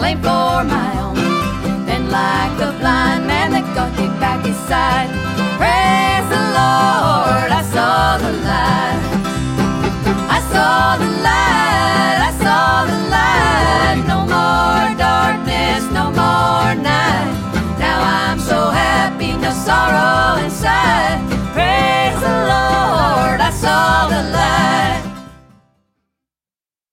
claim for my own. Then like a blind man that God gave back his sight,